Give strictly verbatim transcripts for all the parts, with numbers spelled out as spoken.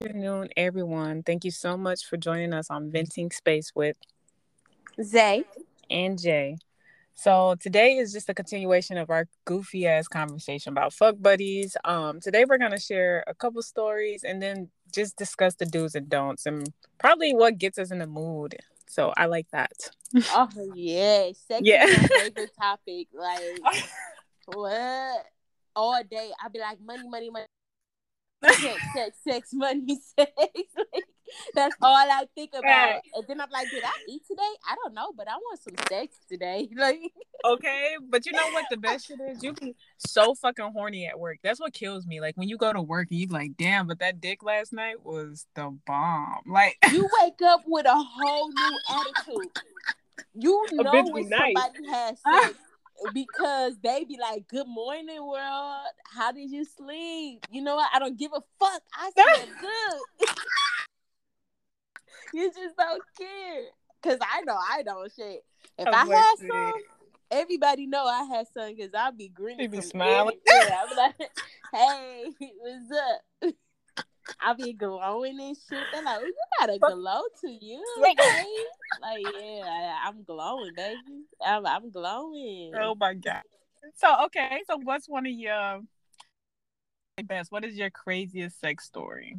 Afternoon, everyone. Thank you so much for joining us on Venting Space with Zay. and Jay. So today is just a continuation of our goofy ass conversation about fuck buddies. Um, today we're gonna share a couple stories and then just discuss the do's and don'ts and probably what gets us in the mood. So I like that. Oh yeah, sex Yeah. is my favorite topic. Like what? All day, I'd be like money, money, money, sex, sex, sex, money, sex. Like, that's all I think about. Right. And then I'm like, did I eat today? I don't know, but I want some sex today. Like, Okay, but you know what the best shit is? You be so fucking horny at work. That's what kills me. Like when you go to work and you be like, damn, but that dick last night was the bomb. Like you wake up with a whole new attitude. You a know bitch be when nice. somebody has sex because they be like, "Good morning, world. How did you sleep?" You know what? I don't give a fuck. I slept good. You just don't care. Cause I know I don't shit. If I I was like, had shit. some, everybody know I had some because I'll be She grinning be from smiling. everywhere. I'm like, "Hey, what's up?" I be glowing and shit. They're like, "Oh, you got a glow to you, babe." Like, yeah, I, I'm glowing, baby. I'm, I'm glowing. Oh my god. So okay, so what's one of your best? What is your craziest sex story?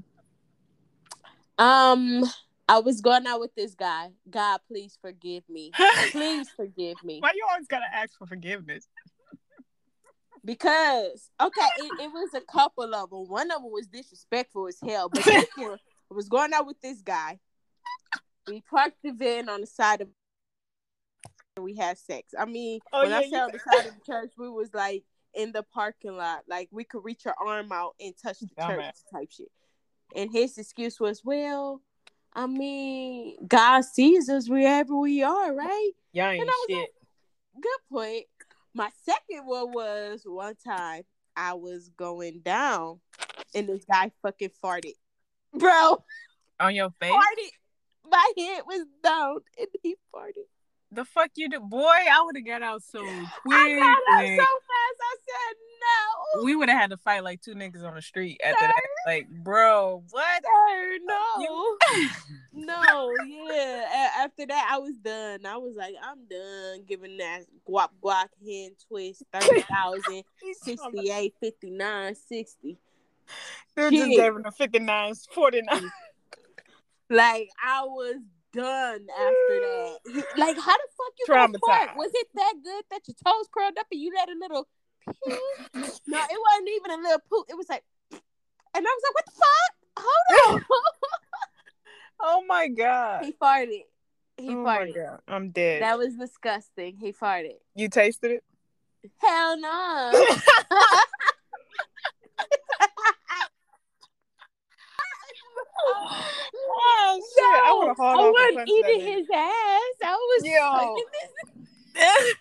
Um, I was going out with this guy. God, please forgive me. Please forgive me. Why you always gotta ask for forgiveness? Because, okay, it, it was a couple of them. One of them was disrespectful as hell. But this one, I was going out with this guy. We parked the van on the side of and we had sex. I mean, Oh, when yeah, I you said on the side of the church, we was like in the parking lot. Like we could reach our arm out and touch the Dumbass. church type shit. And his excuse was, well, I mean, God sees us wherever we are, right? Y'all And ain't I was shit. like, good point. My second one was one time I was going down and this guy fucking farted. Bro, On your face? farted. My head was down and he farted. The fuck you do? Boy, I would have got out so quick. I got out like, so fast. I said no. we would have had to fight like two niggas on the street after Sir, that. Like, bro, what? sir, no. You... No, yeah. A- after that, I was done. I was like, I'm done giving that guap guap hand twist thirty thousand, sixty-eight, fifty-nine, sixty. Dude just Shit. gave him the fifty-nine, forty-nine. Like, I was done after that. He- like, how the fuck you gonna fart? Traumatized. Was it that good that your toes curled up and you let a little pee? No, it wasn't even a little poop. It was like, and I was like, what the fuck? Hold on. Oh my god. He farted. He Oh my farted. god. I'm dead. That was disgusting. He farted. You tasted it? Hell no. Oh shit! No, I would have hauled I off and wasn't punched that eating nigga. his ass. I was Yo. sucking this.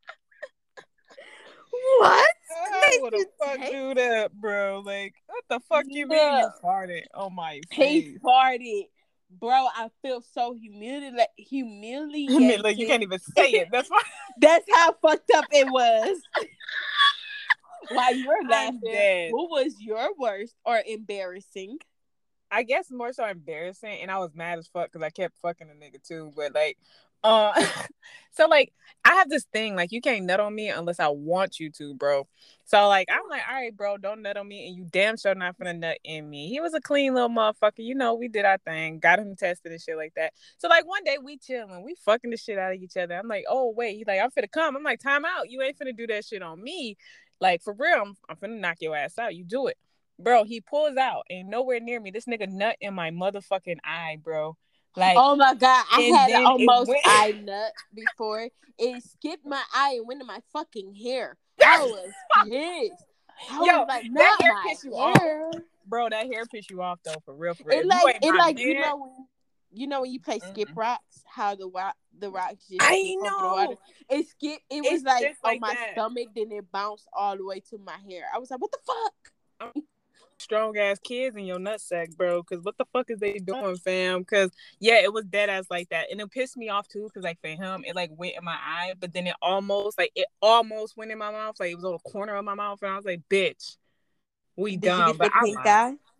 What? I would have Did you fuck taste do that, bro. Like, what the fuck you mean No. you farted on my He face? farted. Bro, I feel so humili- I humiliated. mean, like, you can't even say it. That's why That's how fucked up it was. While you're I'm laughing, dead. what was your worst or embarrassing? I guess more so embarrassing, and I was mad as fuck because I kept fucking a nigga too. But like, uh, so like, I have this thing like you can't nut on me unless I want you to, bro. So like, I'm like, all right, bro, don't nut on me, and you damn sure not finna nut in me. He was a clean little motherfucker, you know. We did our thing, got him tested and shit like that. So like, one day we chilling, we fucking the shit out of each other. I'm like, oh wait, he's like, I'm finna come. I'm like, time out. You ain't finna do that shit on me. Like for real, I'm, I'm finna knock your ass out. You do it. Bro, he pulls out and nowhere near me. This nigga nut in my motherfucking eye, bro. Like, oh my god, I had an almost went... eye nut before. It skipped my eye and went in my fucking hair. I was pissed. I Yo, was like, not that hair my piss you hair. off. Bro, that hair piss you off though, for real, for real. It If like you ain't it my like man, you know when you know when you play skip mm-mm. rocks, how the rock the rocks just I skip over the know. water. It skip. It was It's like just on like my that. stomach, then it bounced all the way to my hair. I was like, what the fuck? Strong ass kids in your nutsack, bro. Cause what the fuck is they doing, fam? Cause yeah, it was dead ass like that, and it pissed me off too. Cause like for him, it like went in my eye, but then it almost like it almost went in my mouth. Like it was on the corner of my mouth, and I was like, bitch, we Did you done. get But the I pink lied. eye?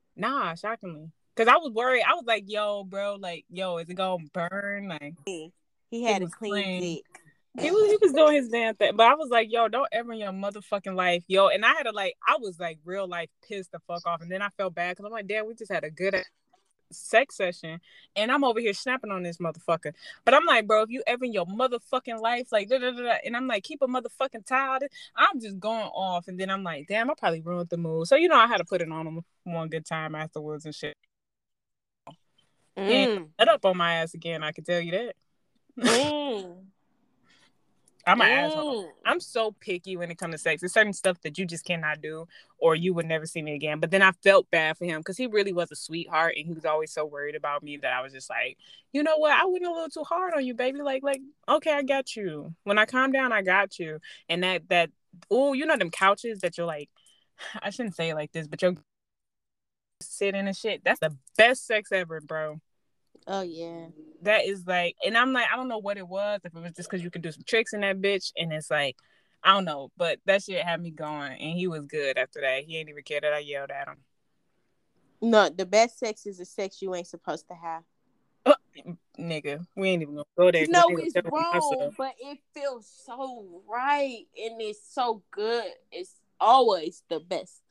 Nah, shockingly. Cause I was worried. I was like, yo, bro, like, yo, is it gonna burn? Like, He he had a was clean playing. dick. He was he was doing his damn thing. But I was like, yo, don't ever in your motherfucking life, yo. And I had to like, I was like real life pissed the fuck off. And then I felt bad because I'm like, damn, we just had a good sex session and I'm over here snapping on this motherfucker. But I'm like, bro, if you ever in your motherfucking life, like, da, da, da, da, and I'm like, keep a motherfucking tie. I'm just going off. And then I'm like, damn, I probably ruined the mood. So, you know, I had to put it on him one good time afterwards and shit. Mm. He ain't set up on my ass again, I can tell you that. Mm. I'm an mm. asshole. I'm so picky when it comes to sex. There's certain stuff that you just cannot do or you would never see me again. But then I felt bad for him because he really was a sweetheart and he was always so worried about me that I was just like, you know what? I went a little too hard on you, baby. Like, like, okay, I got you. When I calm down, I got you. And that, that, oh, you know them couches that you're like, I shouldn't say it like this, but you're sitting and shit. That's the best sex ever, bro. Oh, yeah. That is like, and I'm like, I don't know what it was. If it was just because you could do some tricks in that bitch. And it's like, I don't know. But that shit had me going. And he was good after that. He ain't even care that I yelled at him. No, the best sex is the sex you ain't supposed to have. Uh, nigga, we ain't even gonna go there. No, it's wrong, but it feels so right. And it's so good. It's always the best.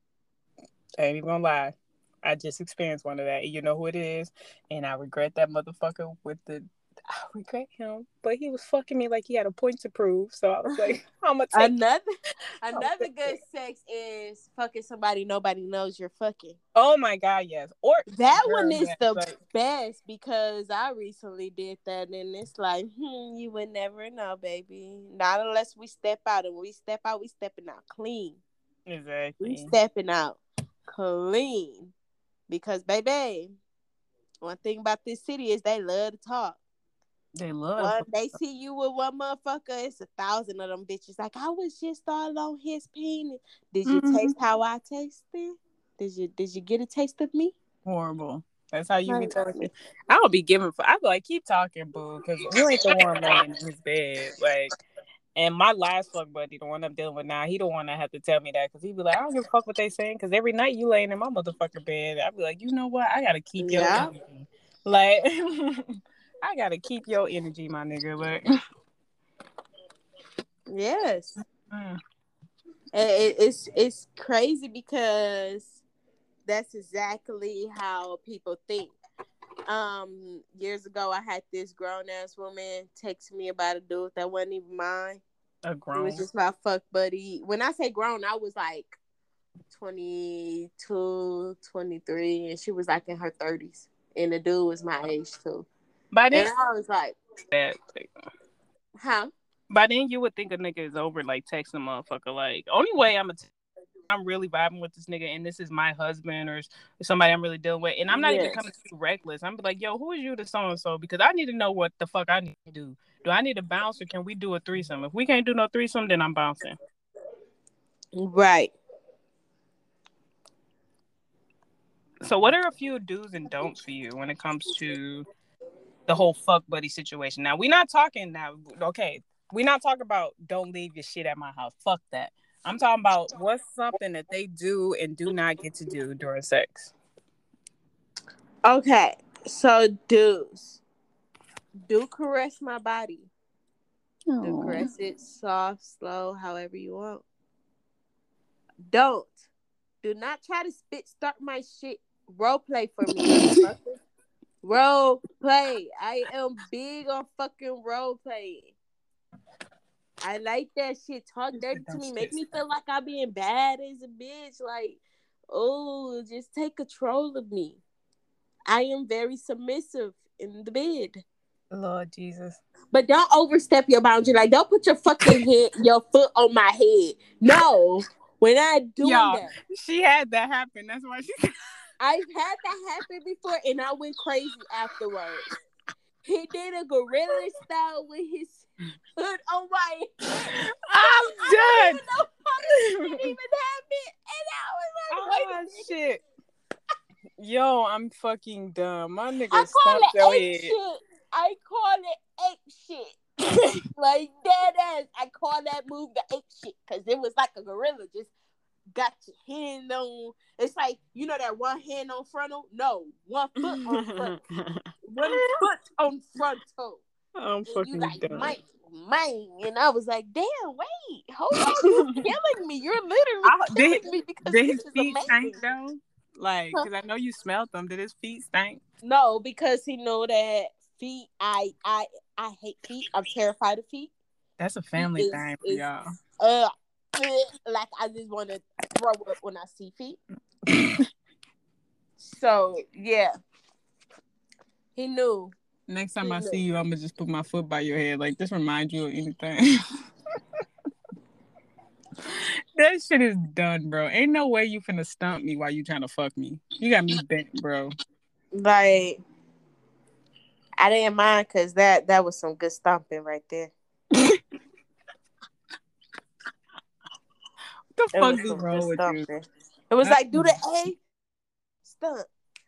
I ain't even gonna lie. I just experienced one of that. And you know who it is. And I regret that motherfucker with the... I regret him. But he was fucking me like he had a point to prove. So I was like, I'm gonna take Another another good it. Sex is fucking somebody nobody knows you're fucking. Oh my God, yes. Or that one is the like... best because I recently did that and it's like, hmm, you would never know, baby. Not unless we step out. And when we step out, we stepping out clean. Exactly. We stepping out clean. Because, baby, one thing about this city is they love to talk. They love One, they see you with one motherfucker, it's a thousand of them bitches. Like, I was just all on his penis. Did you mm-hmm. taste how I tasted? Did you Did you get a taste of me? Horrible. That's how you like, be talking. I don't be giving. I be like, keep talking, boo, because you ain't the one laying in his bed, like. And my last fuck buddy, the one I'm dealing with now, he don't want to have to tell me that because he be like, I don't give a fuck what they saying because every night you laying in my motherfucking bed, I be like, you know what? I gotta keep your yeah. energy. Like, I gotta keep your energy, my nigga. Like, yes, mm. it, it's it's crazy because that's exactly how people think. Um, years ago, I had this grown ass woman text me about a dude that wasn't even mine. A grown. It was just my fuck buddy. When I say grown, I was like twenty-two, twenty-three, and she was like in her thirties. And the dude was my age too. By then, and I was like, that, huh? By then, you would think a nigga is over like texting a motherfucker. Like, only way I'm a. T- I'm really vibing with this nigga and this is my husband or somebody I'm really dealing with. And I'm not yes. even coming to be reckless. I'm like, yo, who is you to so-and-so? Because I need to know what the fuck I need to do. Do I need to bounce or can we do a threesome? If we can't do no threesome, then I'm bouncing. Right. So what are a few do's and don'ts for you when it comes to the whole fuck buddy situation? Now, we're not talking now. Okay. We're not talking about don't leave your shit at my house. Fuck that. I'm talking about what's something that they do and do not get to do during sex. Okay, so do's. Do caress my body. Aww. Do caress it soft, slow, however you want. Don't. Do not try to spit start my shit. Role play for me, motherfucker. Role play. I am big on fucking role playing. I like that shit. Talk dirty to me. Make me feel like I'm being bad as a bitch. Like, oh, just take control of me. I am very submissive in the bed. Lord Jesus. But don't overstep your boundary. Like, don't put your fucking head, your foot on my head. No, we're not doing Y'all, that. She had that happen. That's why she. I've had that happen before, and I went crazy afterwards. He did a gorilla style with his hood on my head. I'm I done. don't even know how this didn't even happen. And I was like, oh, wait shit. Yo, I'm fucking dumb. My nigga I call stomped it your ape head. shit. I call it ape shit. Like dead ass. I call that move the ape shit because it was like a gorilla just got your hand on. It's like, you know that one hand on frontal? No, one foot on frontal. One foot on frontal. I'm And fucking you like, done. man, man. And I was like, damn, wait, hold on, you're killing me. You're literally I, killing did, me because did this his is feet amazing. stink though? Like, because I know you smelled them. Did his feet stink? No, because he know that feet, I I I hate feet. I'm terrified of feet. That's a Feet family is, thing for is y'all. uh like I just want to throw up when I see feet. So yeah, he knew. Next time He I knew. see you, I'm gonna just put my foot by your head. Like, this reminds you of anything. That shit is done, bro. Ain't no way you finna stump me while you trying to fuck me. You got me bent, bro. Like, I didn't mind because that that was some good stomping right there. What the It fuck was is some good wrong with you? stomping. It was That's... like, do the A stump.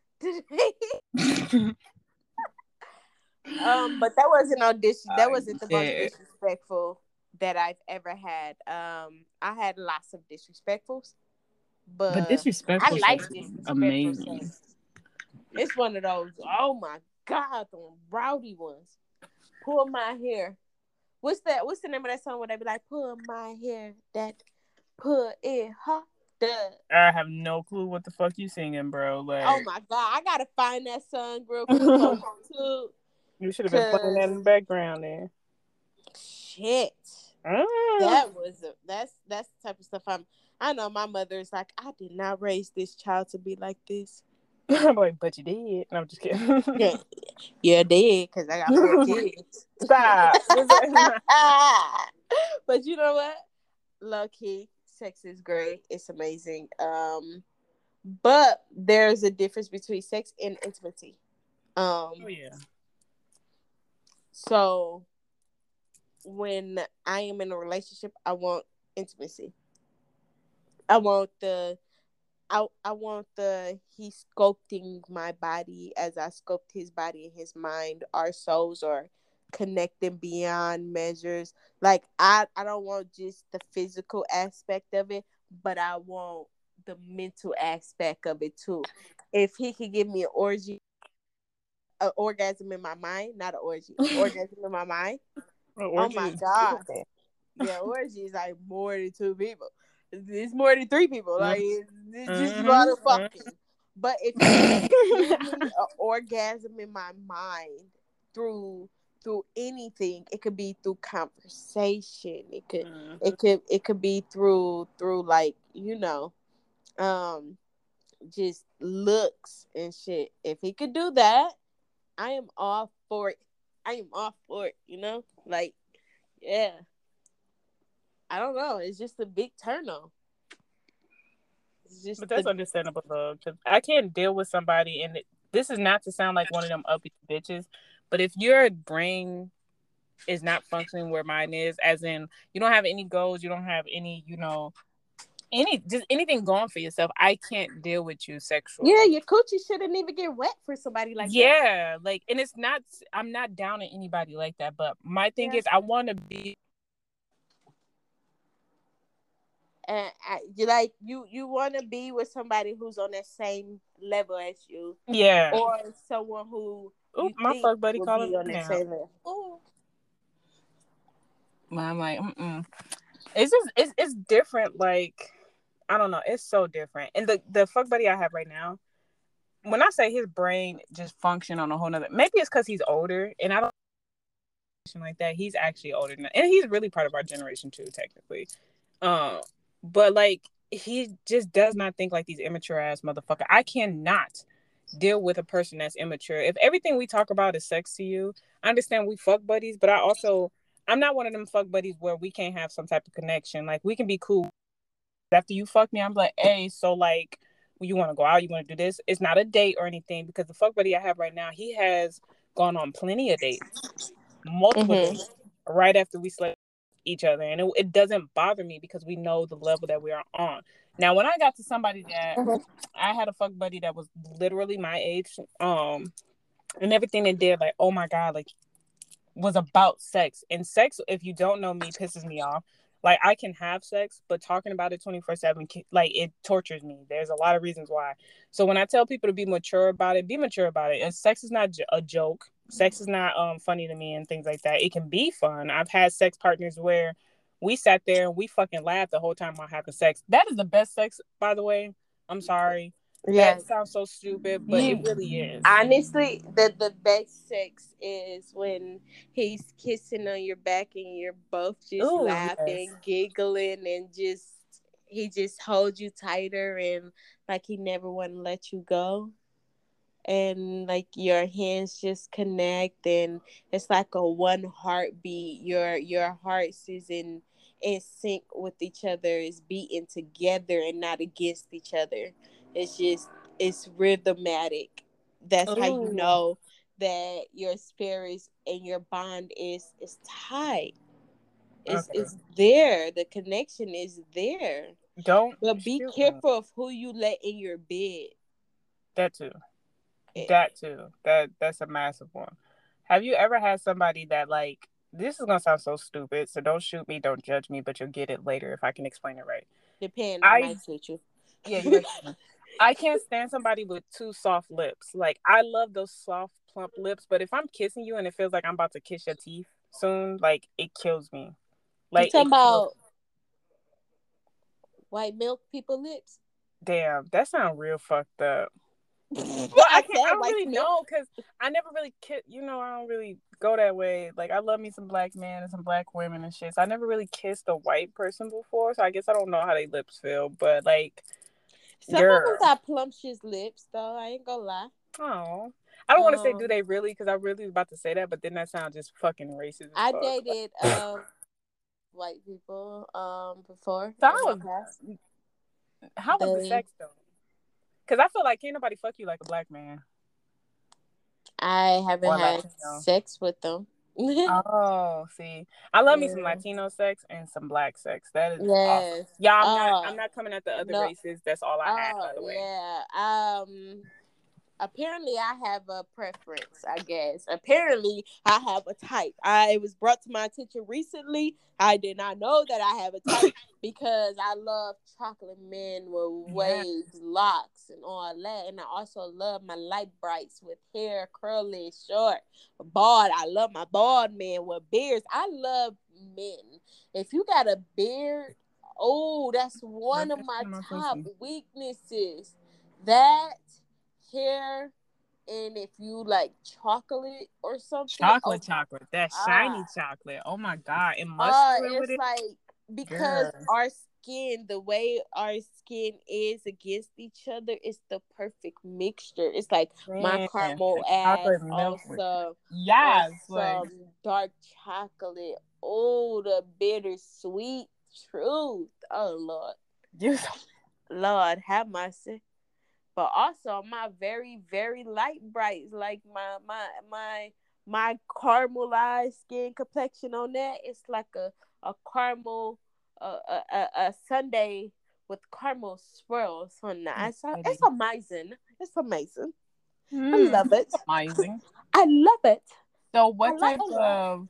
um, but that wasn't no dis- That wasn't the yeah. most disrespectful that I've ever had. Um, I had lots of disrespectfuls, but, But disrespectful I like sex is disrespectful amazing. sex. It's one of those. Oh my god, the rowdy ones. Pull my hair. What's that? What's the name of that song where they be like, pull my hair, that put it hot? I have no clue what the fuck you singing, bro. Like, oh my god, I gotta find that song real quick on YouTube. You should have been playing that in the background there. Shit, ah. that was a, that's that's the type of stuff I'm. I know my mother is like, I did not raise this child to be like this. I'm like, but you did. No, I'm just kidding. yeah, yeah, did because I got four kids. Stop. But you know what? Low key, sex is great. It's amazing. Um, but there's a difference between sex and intimacy. Um, oh yeah. So when I am in a relationship, I want intimacy. I want the I, I want the he sculpting my body as I sculpt his body and his mind. Our souls are connecting beyond measures. Like I, I don't want just the physical aspect of it, but I want the mental aspect of it too. If he could give me an orgy, an orgasm in my mind, not an orgy, orgasm in my mind. Well, oh my god! Beautiful. Yeah, orgy is like more than two people. It's more than three people. Like it's, it's just mm-hmm. a lot of fucking. But if you give me an orgasm in my mind through through anything, it could be through conversation. It could mm-hmm. it could it could be through through like you know, um, just looks and shit. If he could do that, I am all for it. I am all for it. You know, like yeah. I don't know. It's just a big turn on. But that's the... understandable, though, because I can't deal with somebody, and it, this is not to sound like one of them uppity bitches, but if your brain is not functioning where mine is, as in you don't have any goals, you don't have any, you know, any just anything going for yourself, I can't deal with you sexually. Yeah, your coochie shouldn't even get wet for somebody like yeah, that. Yeah, like, and it's not. I'm not down on anybody like that, but my thing yeah. is, I want to be. And I, you like you you want to be with somebody who's on that same level as you, yeah, or someone who Ooh, you my think fuck buddy will calling be on me that now. same level. Ooh. I'm like, mm-mm. It's just it's it's different. Like, I don't know, it's so different. And the the fuck buddy I have right now, when I say his brain just function on a whole nother, maybe it's because he's older, and I don't like that. He's actually older than, and he's really part of our generation too, technically. Um. But, like, he just does not think like these immature ass motherfucker. I cannot deal with a person that's immature. If everything we talk about is sex to you, I understand we fuck buddies, but I also, I'm not one of them fuck buddies where we can't have some type of connection. Like, we can be cool. After you fuck me, I'm like, hey, so, like, you want to go out? You want to do this? It's not a date or anything, because the fuck buddy I have right now, he has gone on plenty of dates. Multiple mm-hmm. dates. Right after we slept each other, and it, it doesn't bother me because we know the level that we are on. Now, when I got to somebody that mm-hmm. I had a fuck buddy that was literally my age, um, and everything they did, like, oh my god, like, was about sex. And sex, if you don't know me, pisses me off. Like, I can have sex, but talking about it twenty-four seven, like, it tortures me. There's a lot of reasons why. So when I tell people to be mature about it, be mature about it. And sex is not a joke. Sex is not um funny to me and things like that. It can be fun. I've had sex partners where we sat there and we fucking laughed the whole time while having sex. That is the best sex, by the way. I'm sorry. Yeah. That sounds so stupid, but it really is. Honestly, the the best sex is when he's kissing on your back and you're both just Ooh, laughing, yes. giggling, and just he just holds you tighter and like he never want to let you go. And like your hands just connect and it's like a one heartbeat. Your your hearts is in in sync with each other, is beating together and not against each other. It's just it's rhythmatic. That's how you Ooh. know that your spirits and your bond is is tight. It's Okay. it's there. The connection is there. Don't But be shoot me. careful of who you let in your bed. That too. It, That too. That that's a massive one. Have you ever had somebody that, like, this is gonna sound so stupid, so don't shoot me, don't judge me, but you'll get it later if I can explain it right. depend. I I might switch you. Yeah, you might. I can't stand somebody with too soft lips. Like, I love those soft, plump lips, but if I'm kissing you and it feels like I'm about to kiss your teeth soon, like, it kills me. You Like, talking it kills. about white milk people lips? Damn, that sounds real fucked up. Well, I I can't. I said don't white really milk. know because I never really, ki- you know, I don't really go that way. Like, I love me some black men and some black women and shit. So I never really kissed a white person before. So I guess I don't know how they lips feel. But, like, Some of them girl, got plumptious lips, though. I ain't gonna lie. oh, I don't want to say do Um, they really, because I really was about to say that, but then that sounds just fucking racist as I fuck. dated um white people um before So in my how, past. how was the They, sex though? Because I feel like can't nobody fuck you like a black man I haven't or a had Latino. sex with them. Oh, see, I love me some Yeah. Latino sex and some black sex. That is awesome. Yes. Yeah, I'm not. Uh I'm not coming at the other no. races. That's all I had, Oh by the way. yeah. Um. Apparently I have a preference, I guess. Apparently I have a type. I it was brought to my attention recently. I did not know that I have a type because I love chocolate men with Yeah, waves, locks, and all that. And I also love my light brights with hair curly, short, bald. I love my bald men with beards. I love men. If you got a beard, oh, that's one rub of that my shit on my top pussy. weaknesses. That hair, and if you like chocolate or something, oh Chocolate, my chocolate, that god, shiny chocolate. Oh my god, and uh mustard with it's it, like because girl. our skin, the way our skin is against each other, it's the perfect mixture. It's like my Man, caramel that ass chocolate on milk with some on yes, like some dark chocolate. Oh, the bittersweet truth. Oh lord, you. lord have mercy. But also my very very light brights, like my my my my caramelized skin complexion on that, it's like a a caramel, a a, a, a sundae with caramel swirls on that. It's, a- it's amazing. It's amazing. I Hmm, love it. amazing. I love it. So, I what love type a lot. of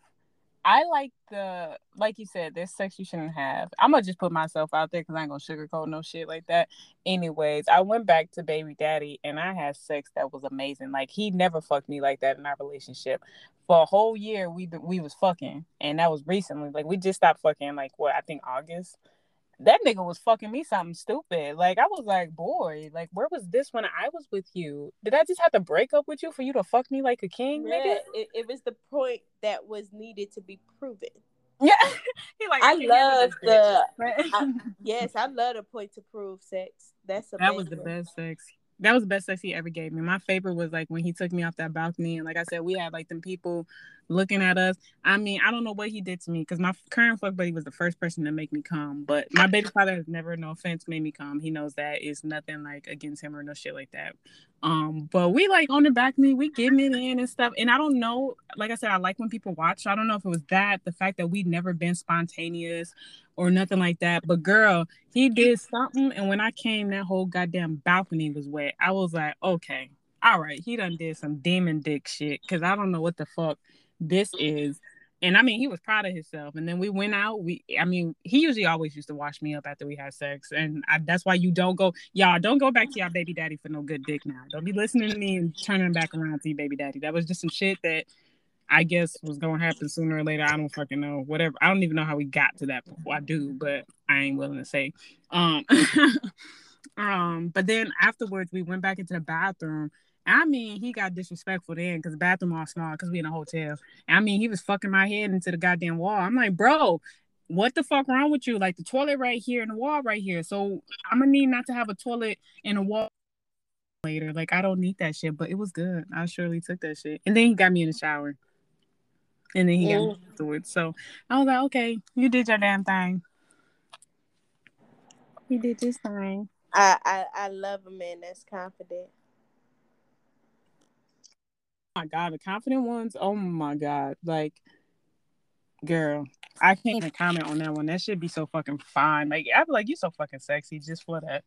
I like the like you said, there's sex you shouldn't have. I'm gonna just put myself out there because I ain't gonna sugarcoat no shit like that. Anyways, I went back to baby daddy and I had sex that was amazing. Like he never fucked me like that in our relationship. For a whole year, we we was fucking, and that was recently. Like we just stopped fucking. Like what I think August. That nigga was fucking me something stupid. Like I was like, boy, like where was this when I was with you? Did I just have to break up with you for you to fuck me like a king, nigga? Yeah, it, it was the point that was needed to be proven. Yeah. He like, I okay, handle love this the I, bitch. yes, I love the point to prove sex. That's That was the amazing. best sex. That was the best sex he ever gave me. My favorite was like when he took me off that balcony, and like I said, we had like them people looking at us. I mean, I don't know what he did to me because my current fuck buddy was the first person to make me come. But my baby father has never, no offense, made me come. He knows that it's nothing like against him or no shit like that. Um, but we like on the balcony, we getting it in and stuff. And I don't know, like I said, I like when people watch. So I don't know if it was that, the fact that we'd never been spontaneous or nothing like that. But girl, he did something, and when I came, that whole goddamn balcony was wet. I was like, okay, all right, he done did some demon dick shit because I don't know what the fuck this is. And I mean, he was proud of himself. And then we went out. We, I mean, he usually always used to wash me up after we had sex, and I, that's why you don't go, y'all don't go back to your baby daddy for no good dick now. Don't be listening to me and turning back around to your baby daddy. That was just some shit that I guess was gonna happen sooner or later. I don't fucking know. Whatever. I don't even know how we got to that. Well, I do, but I ain't willing to say. Um, um. But then afterwards, we went back into the bathroom. I mean, he got disrespectful then because the bathroom all small because we in a hotel. I mean, he was fucking my head into the goddamn wall. I'm like, bro, what the fuck wrong with you? Like the toilet right here and the wall right here. So I'm gonna need not to have a toilet and a wall later. Like I don't need that shit. But it was good. I surely took that shit. And then he got me in the shower. And then he got Mm. me afterwards. So I was like, okay, you did your damn thing. You did this thing. I, I I love a man that's confident. Oh my God, the confident ones. Oh my God. Like, girl, I can't even comment on that one. That should be so fucking fine. Like, I feel like you so fucking sexy just for that.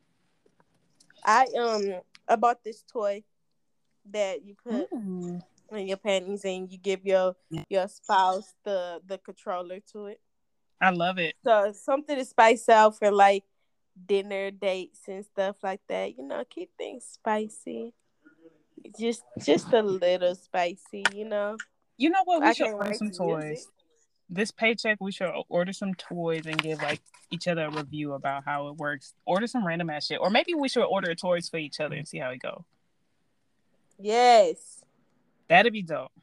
I um I bought this toy that you put Ooh. in your panties and you give your your spouse the the controller to it. I love it. So it's something to spice out for like dinner dates and stuff like that. You know, keep things spicy. Just just a little spicy, you know. You know what? We I should can't order wait some to use it. toys. This paycheck, we should order some toys and give like each other a review about how it works. Order some random ass shit, or maybe we should order toys for each other and see how it go. Yes, That'd be dope.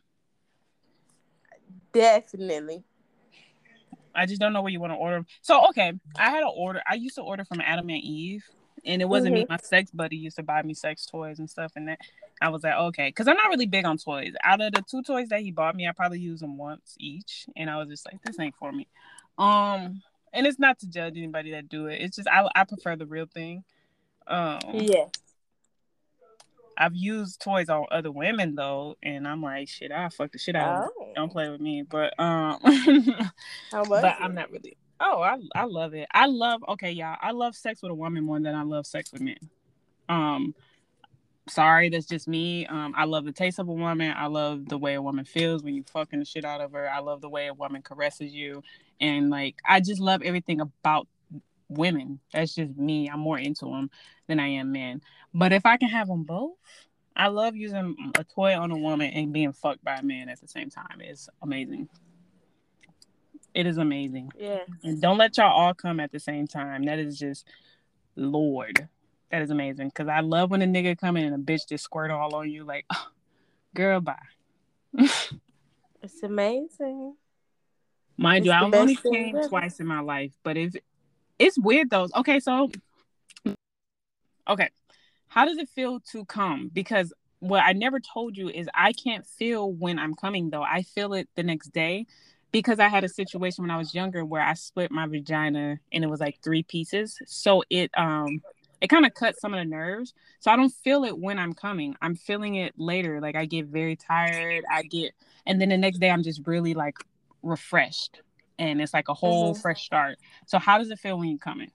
definitely. I just don't know where you want to order. So okay, I had an order. I used to order from Adam and Eve, and it wasn't me. Mm-hmm. My sex buddy used to buy me sex toys and stuff, and that I was like, okay, because I'm not really big on toys. Out of the two toys that he bought me, I probably used them once each, and I was just like, this ain't for me. Um, and it's not to judge anybody that do it. It's just I I prefer the real thing. Um, Yeah. I've used toys on other women though, and I'm like, shit, I fuck the shit out of them. Oh, Don't play with me. But um, how was but I'm it? not really. Oh, I I love it. I love okay, y'all. I love sex with a woman more than I love sex with men. Um, sorry, that's just me. Um, I love the taste of a woman. I love the way a woman feels when you fucking the shit out of her. I love the way a woman caresses you, and like I just love everything about women. That's just me. I'm more into them than I am men. But if I can have them both, I love using a toy on a woman and being fucked by a man at the same time. It's amazing. It is amazing. Yeah. And don't let y'all all come at the same time. That is just Lord. That is amazing. Cause I love when a nigga come in and a bitch just squirt all on you. Like, oh, girl, bye. It's amazing. Mind It's you, the I've only best thing came ever. twice in my life, but if it's weird though. Okay, so okay. How does it feel to come? Because what I never told you is I can't feel when I'm coming though. I feel it the next day because I had a situation when I was younger where I split my vagina and it was like three pieces. So it um it kind of cuts some of the nerves. So I don't feel it when I'm coming. I'm feeling it later. Like I get very tired. I get and then the next day I'm just really like refreshed. And it's like a whole Mm-hmm. fresh start. So how does it feel when you're coming?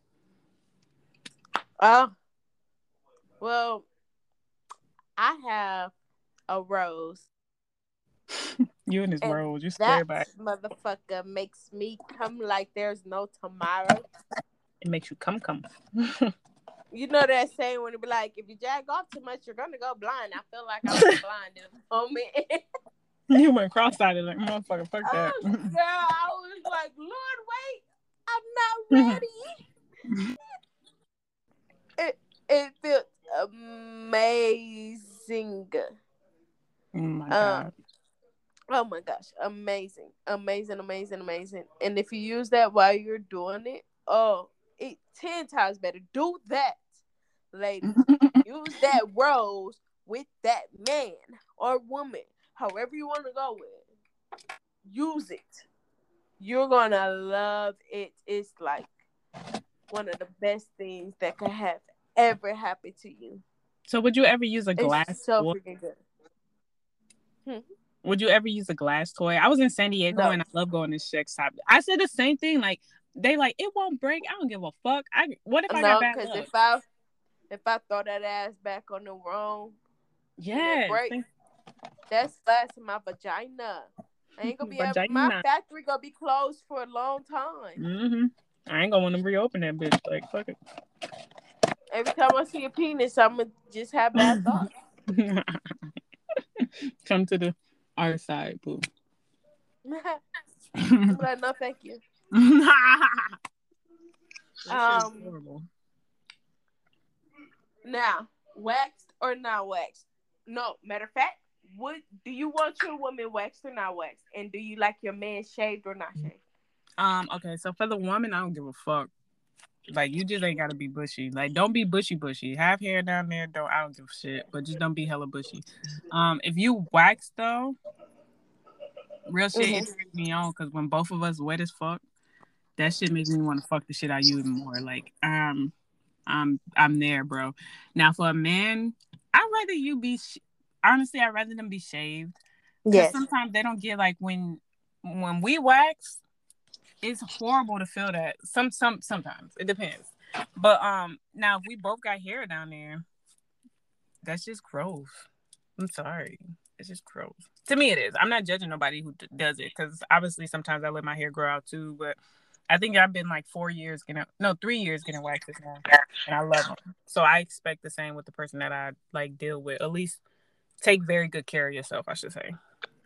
Oh, well, I have a rose. You and this And rose, you that swear by it. motherfucker makes me come like there's no tomorrow. It makes you come come. You know that saying when it be like, if you jack off too much, you're gonna go blind. I feel like I was blind in a moment. You went cross-eyed like motherfucker, fuck that. Oh, girl, I was like, Lord, wait, I'm not ready. it it felt amazing. Oh my Um, god. oh my gosh, amazing, amazing, amazing, amazing. And if you use that while you're doing it, oh, it ten times better. Do that, ladies. Use that rose with that man or woman, however you want to go with. Use it. You're gonna love it. It's like one of the best things that could have ever happened to you. So would you ever use a glass It's so toy? freaking good. Hmm. Would you ever use a glass toy? I was in San Diego No, and I love going to sex shop. I said the same thing. Like they like it won't break. I don't give a fuck. I what if I got no, bad because luck? if I if I throw that ass back on the wrong, and it Yes. break, that's glass in my vagina. I ain't gonna be able. My Vagina. factory gonna be closed for a long time. Mm-hmm. I ain't gonna want to reopen that bitch. Like, fuck it. Every time I see a penis, I'm gonna just have bad thoughts. Come to the our side, boo. I'm like, no, thank you. Um, horrible. Now, waxed or not waxed? No, matter of fact, what do you want your woman waxed or not waxed? And do you like your man shaved or not shaved? Um, okay, so for the woman, I don't give a fuck. Like, you just ain't gotta be bushy. Like, don't be bushy bushy. Have hair down there, don't I don't give a shit. But just don't be hella bushy. Um, if you wax though, real shit, Mm-hmm. it turns me on because when both of us wet as fuck, that shit makes me want to fuck the shit out of you even more. Like, um, I'm I'm there, bro. Now for a man, I'd rather you be. Sh- Honestly, I'd rather them be shaved because Yes. sometimes they don't get like when when we wax. It's horrible to feel that. Some some sometimes it depends. But um, now if we both got hair down there, that's just gross. I'm sorry, it's just gross. To me, it is. I'm not judging nobody who d- does it because obviously sometimes I let my hair grow out too. But I think I've been like four years getting no three years getting waxes now, and I love them. So I expect the same with the person that I like deal with. At least take very good care of yourself, I should say.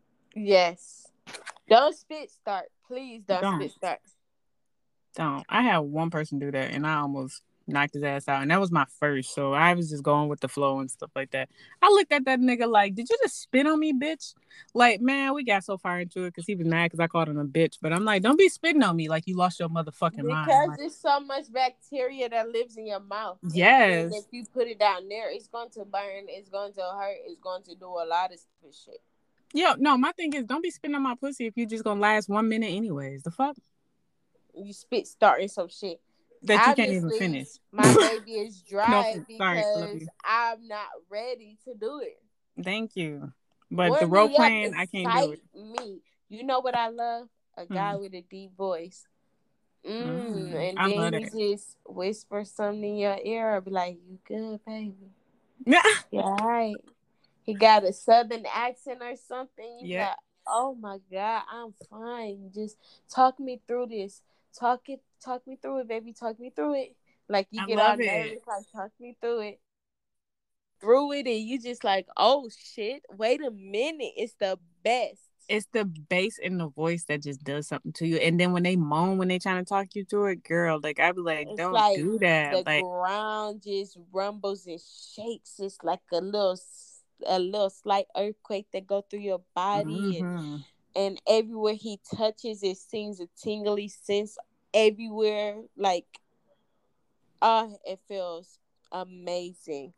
Yes. Don't spit start. Please don't, Don't. spit start. Don't. I had one person do that and I almost knocked his ass out. And that was my first. So I was just going with the flow and stuff like that. I looked at that nigga like, did you just spit on me, bitch? Like, man, we got so far into it because he was mad because I called him a bitch. But I'm like, don't be spitting on me like you lost your motherfucking mind. Because Like, there's so much bacteria that lives in your mouth. yes. And if you put it down there, it's going to burn, it's going to hurt, it's going to do a lot of stupid shit. Yo, no, my thing is don't be spitting on my pussy if you just gonna last one minute anyways. The fuck? You spit starting some shit. That you can't even Obviously, finish. my baby is dry No, sorry, love because you. I'm not ready to do it. Thank you. But One the thing role you have playing, to I can't do it. excite me. You know what I love? A guy Mm. with a deep voice. Mm, Mm, and I then love he that. just whisper something in your ear. I'll be like, "You good, baby? Yeah. Yeah, all right." He got a southern accent or something. You Yeah. like, oh my god, I'm fine. Just talk me through this. Talk it, talk me through it, baby. Talk me through it. Like you I get all love nervous, it. like talk me through it. Through it, and you just like, oh shit. Wait a minute, it's the best. It's the bass in the voice that just does something to you. And then when they moan when they trying to talk you through it, girl, like I be like, It's don't like do the that. Like, ground just rumbles and shakes. It's like a little, a little slight earthquake that go through your body, and mm-hmm. and everywhere he touches, it seems a tingly sense everywhere. Like, ah, uh, it feels amazing.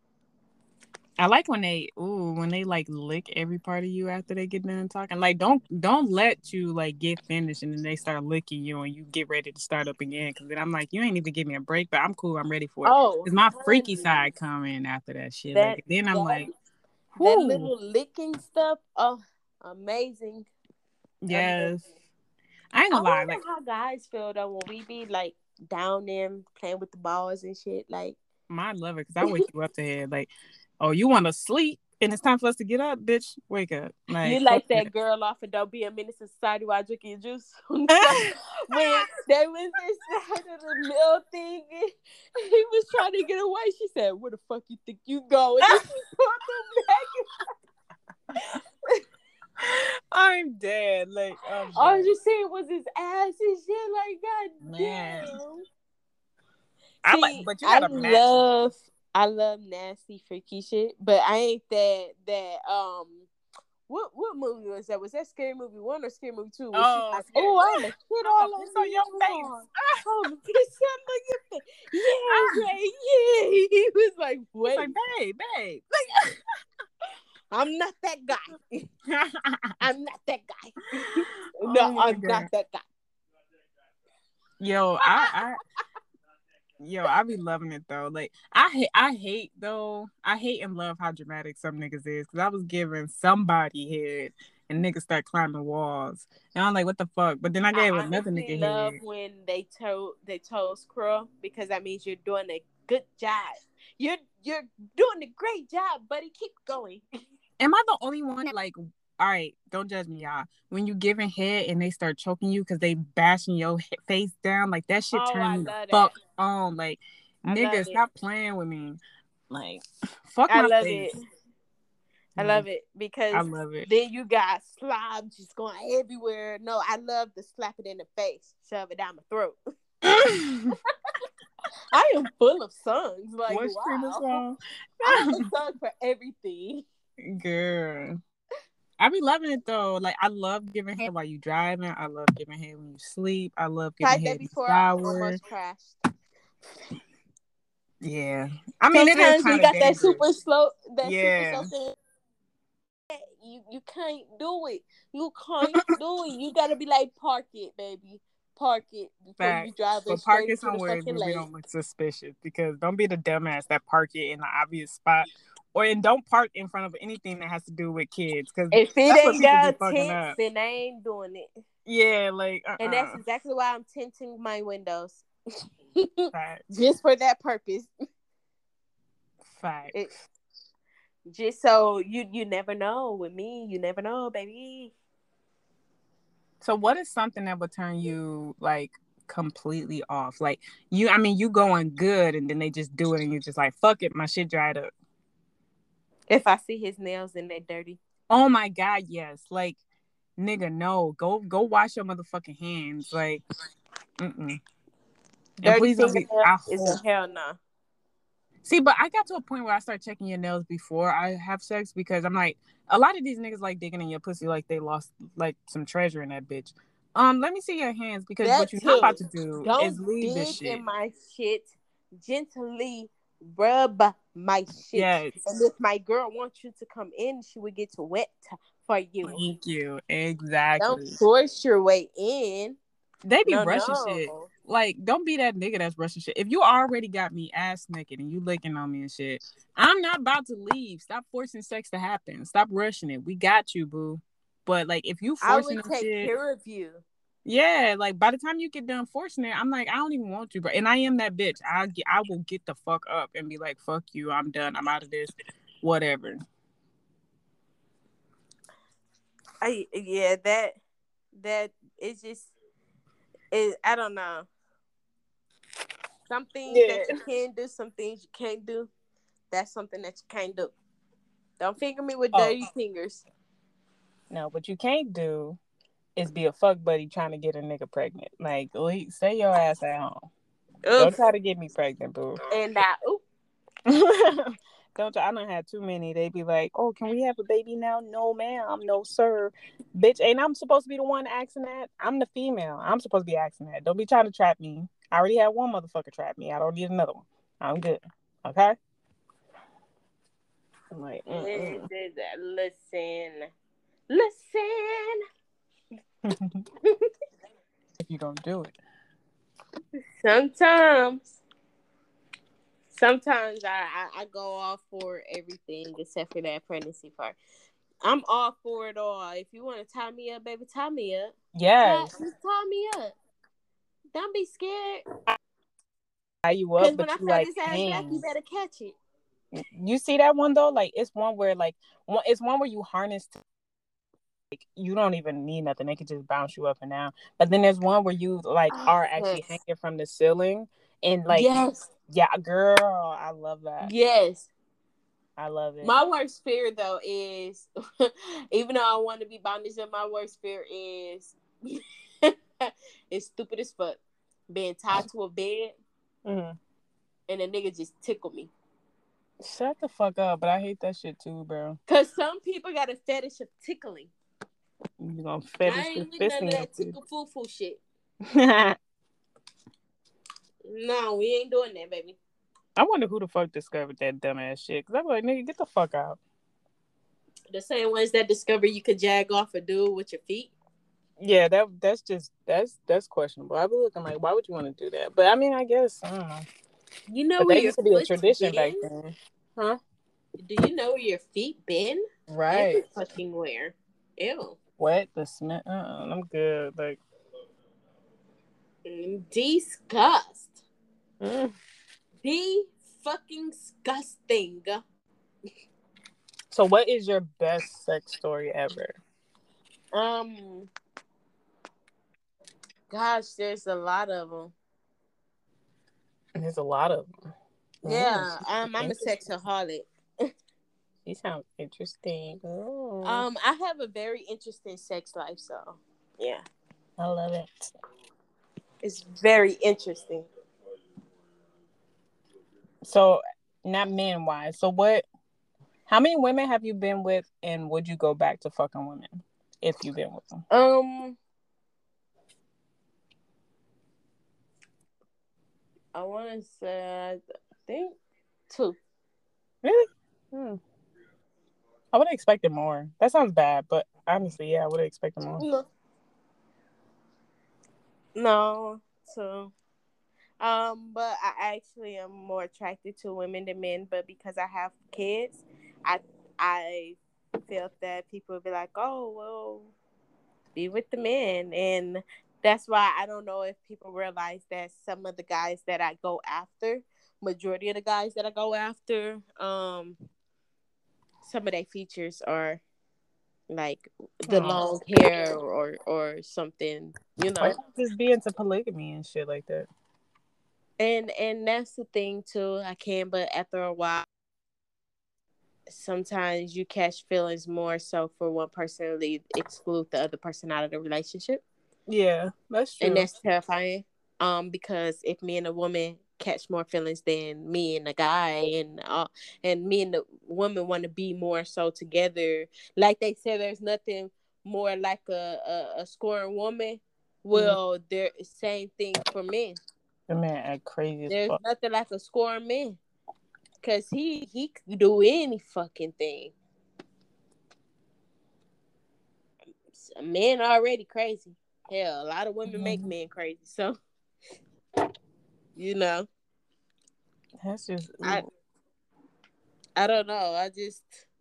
I like when they ooh when they like lick every part of you after they get done talking. Like don't don't let you like get finished and then they start licking you and you get ready to start up again. Because then I'm like, you ain't even give me a break, but I'm cool. I'm ready for it. Oh, Cause my freaky honey, side come in after that shit. that Like then I'm that like, that whoo, little licking stuff. Oh, amazing. yes. Amazing. I ain't I gonna lie. Like wonder how guys feel though when we be like down there playing with the balls and shit. Like, my love it because I wake you up to head. Like, oh, you want to sleep and it's time for us to get up, bitch. Wake up. you Like fuck like that. that girl off of Don't Be a Menace to Society while drinking your juice. When they was inside of the mill thing, and he was trying to get away. She said, "Where the fuck you think you going?" And she pulled him back. I'm dead. Like I'm All dead. you seen was his ass and shit. Like, god Man. damn. I like, See, but you I gotta match. love, I love nasty freaky shit, but I ain't that that um. What what movie was that? Was that Scary Movie one or Scary Movie two? Was she Oh, like, scary. oh, I'm a shit I'm a all piss over on your your face. arm. I'm a piss on your face. Yeah, Ray, yeah. He was like, It's like, wait, babe, babe. I'm not that guy. Like, I'm not that guy. oh No, my I'm God. not that guy. Yo, I, I, yo, I be loving it though. Like, I hate, I hate though. I hate and love how dramatic some niggas is. Cause I was giving somebody head and niggas start climbing walls, and I'm like, what the fuck? But then I gave I another honestly nigga love head. when they toe they toes curl because that means you're doing a good job. You're you're doing a great job, buddy. Keep going. Am I the only one that, like all right, don't judge me, y'all. When you giving head and they start choking you because they bashing your he- face down, like that shit Oh, turns I me the love that. fuck on. Like, I love nigga, it. stop playing with me. Like, fuck I my love face. it. I love it because I love it. then you got slob just going everywhere. No, I love to slap it in the face, shove it down my throat. I am full of songs. Like, What's wow. song? I have a song for everything. Girl. I be loving it though. Like I love giving head while you driving. I love giving head when you sleep. I love giving Tried that head in the before. I shower. almost crashed. Yeah. I mean, Sometimes it is kind you of got dangerous. that super slow, that Yeah. super slow thing. You you can't do it. You can't do it. You gotta be like, park it, baby. Park it before Fact. you drive But it park straight it into the somewhere fucking where we lake. don't look suspicious. Because don't be the dumbass that park it in the obvious spot, or and don't park in front of anything that has to do with kids. Because If it that's what ain't people be got fucking tints, up. then I ain't doing it. Yeah, like uh-uh. And that's exactly why I'm tinting my windows. Fact. Just for that purpose. Fact. It, just so you you never know. With me, you never know, baby. So what is something that would turn you like completely off? Like you, I mean, you going good and then they just do it and you're just like, fuck it, my shit dried up. If I see his nails and they dirty. Oh my God, yes. Like, nigga, no. Go go wash your motherfucking hands. Like, mm-mm. And Dirty please don't be, fingernails I is hope. a hell no. See, but I got to a point where I start checking your nails before I have sex because I'm like, a lot of these niggas like digging in your pussy like they lost like some treasure in that bitch. Um, let me see your hands because That what you're not too. about to do Don't is leave this dig shit. in my shit. Gently rub my shit. Yes. And if my girl wants you to come in, she would get wet for you. Thank you. Exactly. Don't force your way in. They be No, rushing no. shit. Like, don't be that nigga that's rushing shit. If you already got me ass naked and you licking on me and shit, I'm not about to leave. Stop forcing sex to happen. Stop rushing it. We got you, boo. But like, if you I forcing would the take shit, care of you. yeah, like by the time you get done forcing it, I'm like, I don't even want you, bro. And I am that bitch. I get, I will get the fuck up and be like, fuck you. I'm done. I'm out of this. Whatever. I yeah, that that it's just it, I don't know. Some things Yeah. that you can do, some things you can't do. That's something that you can't do. Don't finger me with dirty oh. fingers. No, what you can't do is be a fuck buddy trying to get a nigga pregnant. Like, leave, stay your ass at home. Oof. Don't try to get me pregnant, boo. And I, oop. Don't try. I don't have too many. They be like, oh, can we have a baby now? No, ma'am. No, sir. Bitch, ain't I'm supposed to be the one asking that? I'm the female. I'm supposed to be asking that. Don't be trying to trap me. I already had one motherfucker trap me. I don't need another one. I'm good. Okay? I'm like, mm-mm. Listen. Listen. If you don't do it. Sometimes. Sometimes I, I, I go all for everything except for that pregnancy part. I'm all for it all. If you want to tie me up, baby, tie me up. Yes. Tie, tie me up. Don't be scared. Tie you up, but you like this ass back, you better catch it. You see that one though? Like it's one where like one, it's one where you harness. To, like you don't even need nothing; they can just bounce you up and down. But then there's one where you like oh, are actually yes. hanging from the ceiling and like yes, yeah, girl, I love that. Yes. I love it. My worst fear, though, is even though I want to be bondage, my worst fear is it's stupid as fuck. Being tied to a bed mm-hmm. and a nigga just tickle me. Shut the fuck up, but I hate that shit too, bro. Cause some people got a fetish of tickling. You gonna fetish I ain't with with none of that tickle foo foo shit. No, we ain't doing that, baby. I wonder who the fuck discovered that dumbass shit. Cause I'm like, nigga, get the fuck out. The same ones that discover you could jag off a dude with your feet. Yeah, that that's just that's that's questionable. I be looking like, why would you want to do that? But I mean, I guess I don't know. You know but where that your used to be a foot's tradition been? back then, huh? Do you know where your feet been? Right. Every fucking where. Ew. What the smell? Uh-uh, I'm good. Like, disgust. Mm. The fucking disgusting. So, what is your best sex story ever? Um, gosh, there's a lot of them. There's a lot of them. Yeah, um, I'm a sexaholic. She sounds interesting. Ooh. Um, I have a very interesting sex life, so yeah, I love it. it's very interesting. So, not men wise. So, what? How many women have you been with, and would you go back to fucking women if you've been with them? Um, I want to say, I think two. Really? Hmm. I would have expected more. That sounds bad, but honestly, yeah, I would have expected more. No, no, two. Um, but I actually am more attracted to women than men. But because I have kids, I I felt that people would be like, "Oh, well, be with the men," and that's why I don't know if people realize that some of the guys that I go after, majority of the guys that I go after, um, some of their features are like the Oh. long hair or or something, you Why know. not just be into polygamy and shit like that? And and that's the thing too. I can, but after a while, sometimes you catch feelings more so for one person to leave, exclude the other person out of the relationship. Yeah, that's And true. that's terrifying. Um, because if me and a woman catch more feelings than me and a guy, and uh, and me and the woman want to be more so together, like they say, there's nothing more like a a, a scoring woman. Mm. Well, there same thing for men. The man act crazy as There's fuck. nothing like a scoring man, cause he he could do any fucking thing. Men already crazy. Hell, a lot of women make Mm-hmm. men crazy. So you know, That's just I ooh. I don't know. I just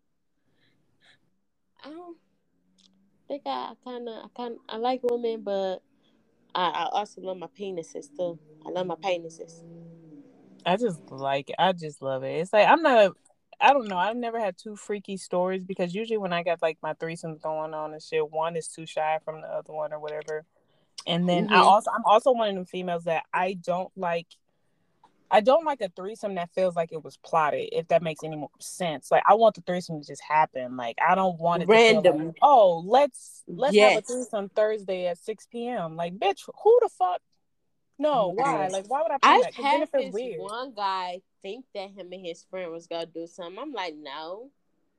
I don't think I kind of I kind I like women, but I, I also love my penises too. I love my penises. I just like it. I just love it. It's like I'm not a. I don't know. I've never had two freaky stories because usually when I got like my threesomes going on and shit, one is too shy from the other one or whatever. And then I Mhm. also I'm also one of them females that I don't like. I don't like a threesome that feels like it was plotted, if that makes any more sense. Like I want the threesome to just happen. Like I don't want it to feel like, Random. oh, let's let's have a Yes. threesome Thursday at six p.m. Like, bitch, who the fuck? No, why? Yes. Like, why would I plan I've that? Because then had it feels this weird. one guy think that him and his friend was gonna do something. I'm like, no.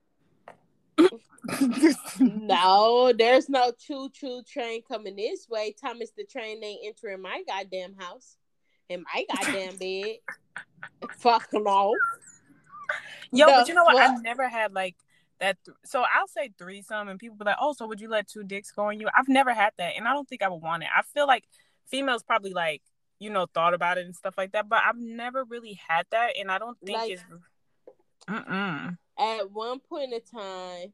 No, there's no choo choo train coming this way. Thomas the train ain't entering my goddamn house in my goddamn bed. Fuck no. Yo, but The you know what? fuck? I've never had like that. Th- so I'll say threesome, and people be like, "Oh, so would you let two dicks go on you?" I've never had that, and I don't think I would want it. I feel like females probably like you know thought about it and stuff like that, but I've never really had that, and I don't think Like it's. Mm-mm. at one point in time,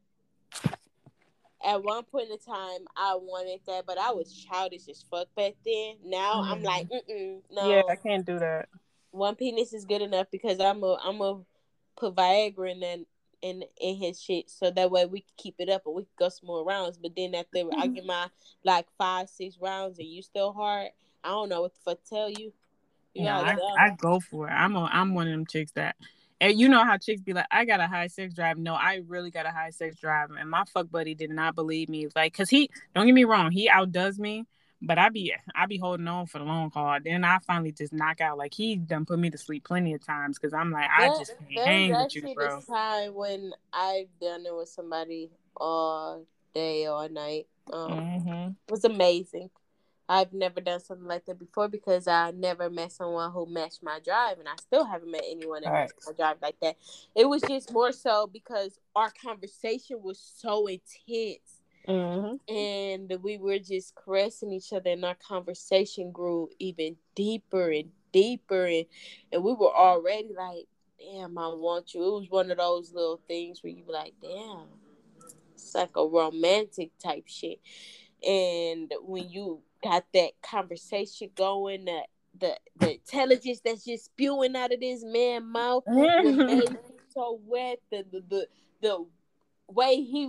at one point in time, I wanted that, but I was childish as fuck back then. Now I'm like, Mm. mm Yeah, I no. can't do that. One penis is good enough because I'm a I'm a put Viagra in that in in his shit so that way we can keep it up and we can go some more rounds. But then after I get my like five six rounds and you still hard, I don't know what the fuck to tell you. You Yeah, gotta I go. I go for it. I'm a I'm one of them chicks that, and you know how chicks be like, I got a high sex drive. No, I really got a high sex drive, and my fuck buddy did not believe me. Like, cause he don't get me wrong, he outdoes me, but I be I be holding on for the long haul. Then I finally just knock out. Like he done put me to sleep plenty of times, cause I'm like I There, just can't there's hang with you, actually bro. this time when I've done it with somebody all day, all night. Um, Mm-hmm. it was amazing. I've never done something like that before because I never met someone who matched my drive, and I still haven't met anyone that All matched right. my drive like that. It was just more so because our conversation was so intense, Mm-hmm. and we were just caressing each other, and our conversation grew even deeper and deeper, and, and we were already like, damn, I want you. It was one of those little things where you be like, damn, it's like a romantic type shit. And when you got that conversation going, the the, the intelligence that's just spewing out of this man's mouth, what made him so wet, the the, the the way he was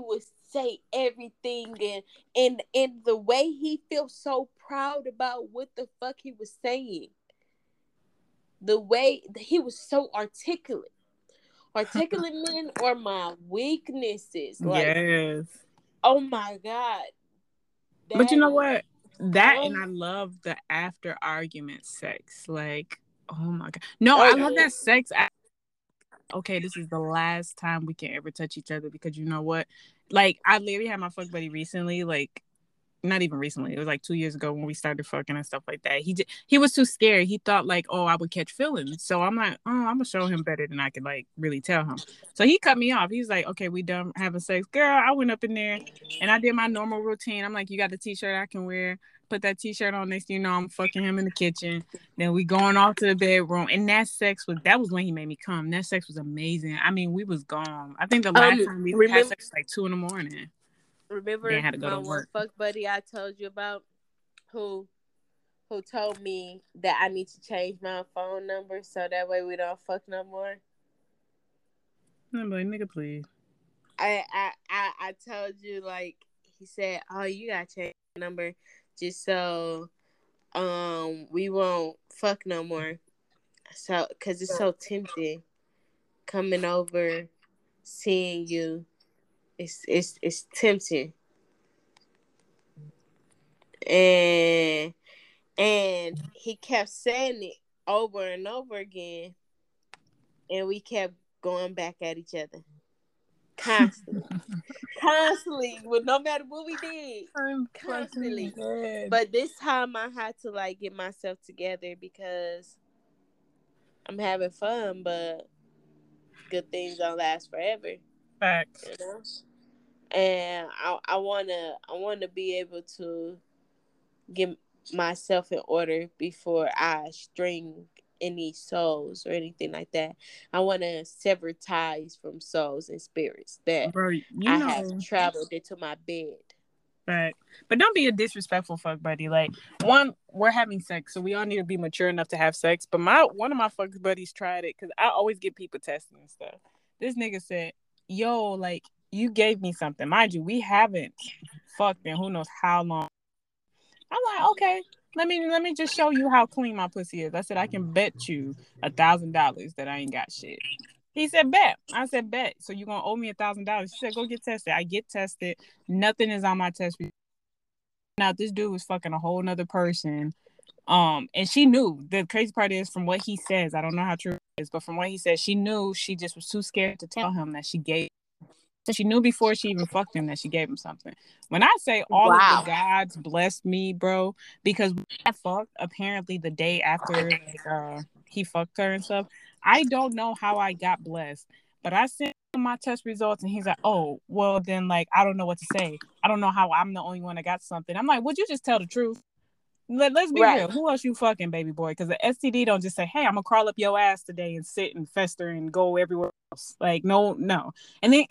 say everything, and and and the way he feels so proud about what the fuck he was saying. The way he was so articulate. Articulate men are my weaknesses. Like, Yes. oh my God. But you know Daddy. what? That Huh? and I love the after argument sex. Like, oh my God. No, Oh, I love yeah. that sex. I- okay, this is the last time we can ever touch each other because you know what? Like, I literally had my fuck buddy recently, like, not even recently. It was like two years ago when we started fucking and stuff like that. He j- he was too scared. He thought like, oh, I would catch feelings. So I'm like, oh, I'm gonna show him better than I could like really tell him. So he cut me off. He's like, okay, we done having sex, girl. I went up in there and I did my normal routine. I'm like, you got the t-shirt I can wear. Put that t-shirt on. Next thing you know, I'm fucking him in the kitchen. Then we going off to the bedroom, and that sex was that was when he made me come. That sex was amazing. I mean, we was gone. I think the last Um, time we had remember, sex was like two in the morning. Then remember had to go my to one work. fuck buddy I told you about, who, who told me that I need to change my phone number so that way we don't fuck no more. I'm like, nigga, please. I I I, I told you, like, he said, oh, you gotta change your number just so um we won't fuck no more. So, cause it's so tempting coming over, seeing you. It's it's it's tempting. And and he kept saying it over and over again, and we kept going back at each other constantly, constantly. Well, no matter what we did, I'm constantly. dead. But this time I had to like get myself together because I'm having fun, but good things don't last forever. Facts. You know? And I I wanna I wanna be able to get myself in order before I string any souls or anything like that. I want to sever ties from souls and spirits that Bro, you I know. have traveled into my bed. Right. But don't be a disrespectful fuck buddy. Like, one, we're having sex, so we all need to be mature enough to have sex. But my one of my fuck buddies tried it because I always get people testing and stuff. This nigga said, yo, like, you gave me something. Mind you, we haven't fucked in who knows how long. I'm like, okay, let me let me just show you how clean my pussy is. I said, I can bet you a thousand dollars that I ain't got shit. He said, bet. I said, bet. So you gonna owe me a thousand dollars. He said, go get tested. I get tested. Nothing is on my test. Now this dude was fucking a whole nother person. Um, and she knew. The crazy part is, from what he says, I don't know how true it is, but from what he said, she knew. She just was too scared to tell him that she gave. So she knew before she even fucked him that she gave him something. When I say all Wow. of the gods blessed me, bro, because I fucked apparently the day after like, uh, he fucked her and stuff. I don't know how I got blessed, but I sent him my test results and he's like, oh, well then like I don't know what to say. I don't know how I'm the only one that got something. I'm like, would you just tell the truth? Let, let's be Right. real. Who else you fucking, baby boy? Because the S T D don't just say, hey, I'm gonna crawl up your ass today and sit and fester and go everywhere else. Like, no, no. And then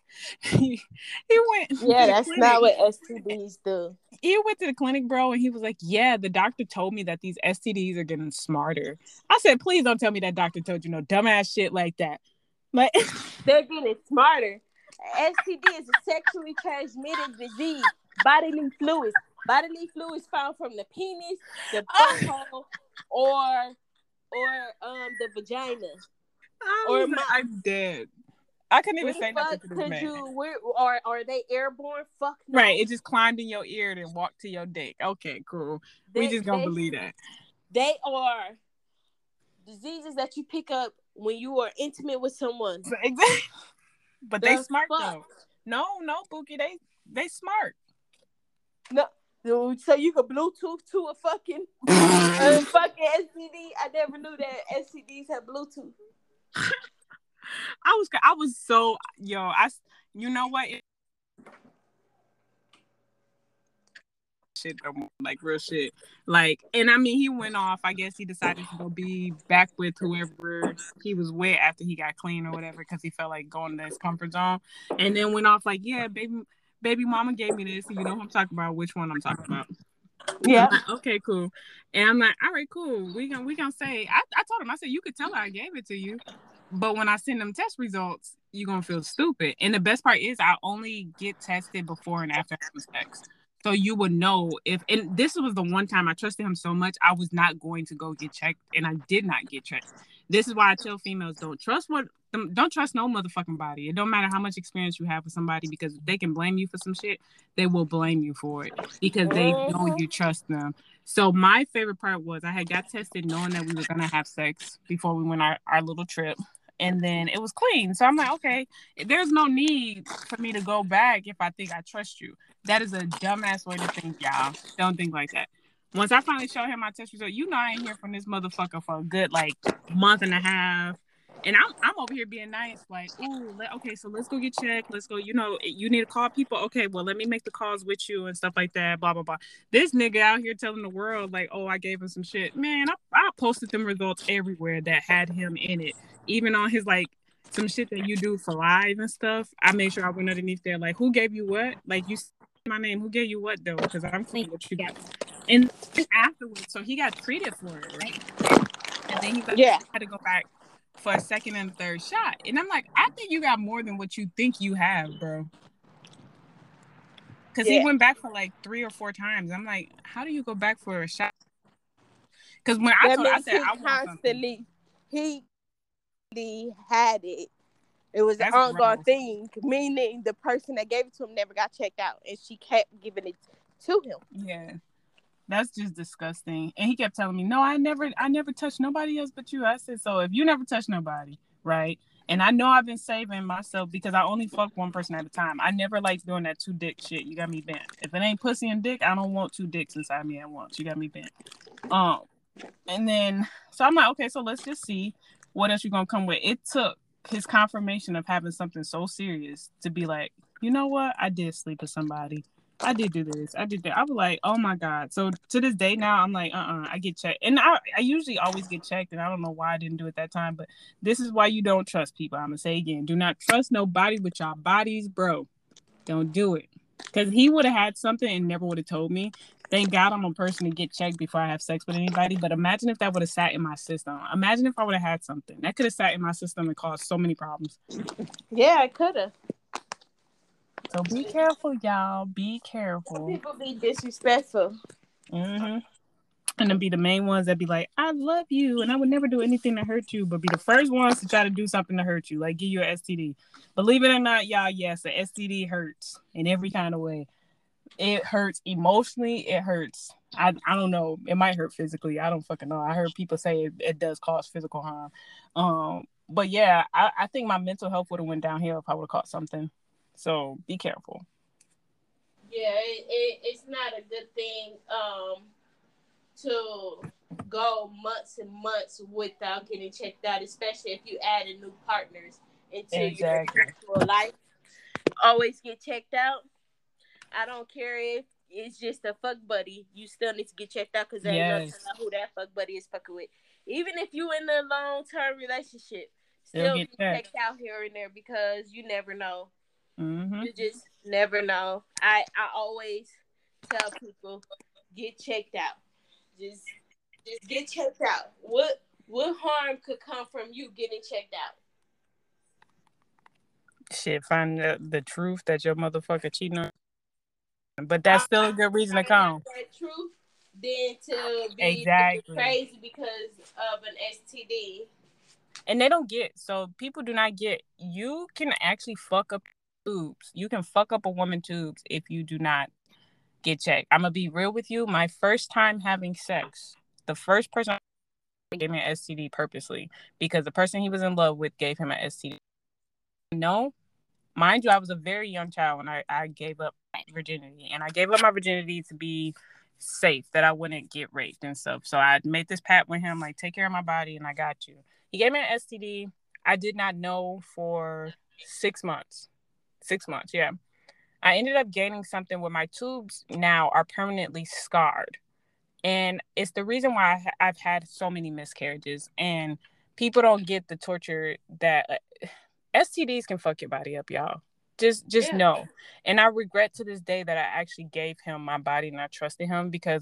he, he went Yeah, that's clinic. not what S T Ds do. He went to the clinic, bro, and he was like, yeah, the doctor told me that these S T Ds are getting smarter. I said, please don't tell me that doctor told you no dumbass shit like that. Like, they're getting smarter. S T D is a sexually transmitted disease. Bodily fluids. Bodily fluids found from the penis, the butthole, or or um the vagina. or like, I'm dead. I couldn't even we say nothing to this could man. you we're, are are they airborne? Fuck no. Right, it just climbed in your ear and walked to your dick. Okay, cool. They, we just gonna they, believe that. They are diseases that you pick up when you are intimate with someone. Exactly. But the they smart fuck? though. No, no, Pookie, they they smart. No, so you could Bluetooth to a fucking a fucking S T D. I never knew that S T Ds have Bluetooth. I was I was so yo I you know what it, shit like real shit like and I mean he went off. I guess he decided to go be back with whoever he was with after he got clean or whatever because he felt like going to his comfort zone, and then went off like yeah baby baby mama gave me this. You know who I'm talking about, which one I'm talking about. Yeah. Like, okay, cool. And I'm like, all right, cool. We gonna we gonna say I, I told him, I said you could tell her I gave it to you. but when I send them test results, you're gonna feel stupid. And the best part is I only get tested before and after having sex. So you would know if, and this was the one time I trusted him so much, I was not going to go get checked, and I did not get checked. This is why I tell females, don't trust what, don't trust no motherfucking body. It don't matter how much experience you have with somebody, because if they can blame you for some shit, they will blame you for it because they know you trust them. So my favorite part was I had got tested knowing that we were gonna have sex before we went our, our little trip. And then it was clean. So I'm like, okay, there's no need for me to go back if I think I trust you. That is a dumbass way to think, y'all. Don't think like that. Once I finally show him my test result, you know I ain't hear from this motherfucker for a good, like, month and a half. And I'm I'm over here being nice, like, ooh, let, okay, so let's go get checked. Let's go, you know, you need to call people. Okay, well, let me make the calls with you and stuff like that, blah, blah, blah. This nigga out here telling the world, like, oh, I gave him some shit. Man, I, I posted them results everywhere that had him in it. Even on his, like, some shit that you do for live and stuff, I made sure I went underneath there, like, who gave you what? Like, you my name, who gave you what, though? Because I'm clean what you got. And afterwards, so he got treated for it, right? And then he got, yeah. had to go back for a second and a third shot. And I'm like, I think you got more than what you think you have, bro. Because yeah. he went back for like three or four times. I'm like, how do you go back for a shot? Because when I that told I said, I want constantly, something. He had it. It was That's an ongoing gross. thing, meaning the person that gave it to him never got checked out, and she kept giving it to him. Yeah. That's just disgusting. And he kept telling me, no, I never I never touched nobody else but you. I said, so if you never touched nobody, right? And I know I've been saving myself because I only fuck one person at a time. I never like doing that two dick shit. You got me bent. If it ain't pussy and dick, I don't want two dicks inside me at once. You got me bent. Um, and then, so I'm like, okay, so let's just see what else you're going to come with. It took his confirmation of having something so serious to be like, you know what? I did sleep with somebody. I did do this. I did that. I was like, oh my God. So to this day now, I'm like, uh-uh, I get checked. And I, I usually always get checked, and I don't know why I didn't do it that time, but this is why you don't trust people. I'm going to say again, do not trust nobody with your bodies, bro. Don't do it. Because he would have had something and never would have told me. Thank God I'm a person to get checked before I have sex with anybody. But imagine if that would have sat in my system. Imagine if I would have had something. That could have sat in my system and caused so many problems. Yeah, it could have. So be careful, y'all. Be careful. Some people be disrespectful. Mm-hmm. And then be the main ones that be like, I love you, and I would never do anything to hurt you, but be the first ones to try to do something to hurt you, like give you an S T D. Believe it or not, y'all, yes, an S T D hurts in every kind of way. It hurts emotionally. It hurts. I I don't know. It might hurt physically. I don't fucking know. I heard people say it, it does cause physical harm. Um, but yeah, I, I think my mental health would have went downhill if I would have caught something. So be careful. Yeah, it, it, it's not a good thing um, to go months and months without getting checked out, especially if you add new partners into exactly. your sexual life. Always get checked out. I don't care if it's just a fuck buddy. You still need to get checked out because there yes. ain't no telling who that fuck buddy is fucking with. Even if you in a long-term relationship, still get, get checked out here and there because you never know. Mm-hmm. You just never know. I, I always tell people, get checked out. Just just get checked out. What what harm could come from you getting checked out? Shit, find the, the truth that your motherfucker cheating on. But that's still a good reason to come. That truth than to be exactly. crazy because of an S T D. And they don't get, so people do not get, you can actually fuck up tubes. You can fuck up a woman tubes if you do not get checked. I'm gonna be real with you. My first time having sex, the first person gave me an S T D purposely because the person he was in love with gave him an S T D. No, mind you, I was a very young child when I, I gave up my virginity, and I gave up my virginity to be safe, that I wouldn't get raped and stuff. So I made this pact with him, like, take care of my body and I got you. He gave me an S T D. I did not know for six months. Six months, yeah. I ended up gaining something where my tubes now are permanently scarred. And it's the reason why I ha- I've had so many miscarriages. And people don't get the torture that uh, S T Ds can fuck your body up, y'all. Just just yeah. know. And I regret to this day that I actually gave him my body and I trusted him because